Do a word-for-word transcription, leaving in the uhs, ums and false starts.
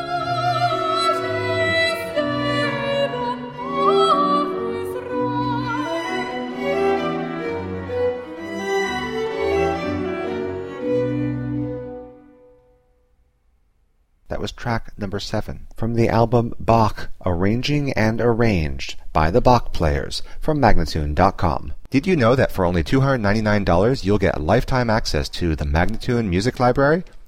That was track number seven from the album Bach, Arranging and Arranged by the Bach Players from Magnatune dot com. Did you know that for only two hundred ninety-nine dollars you'll get lifetime access to the Magnatune Music Library?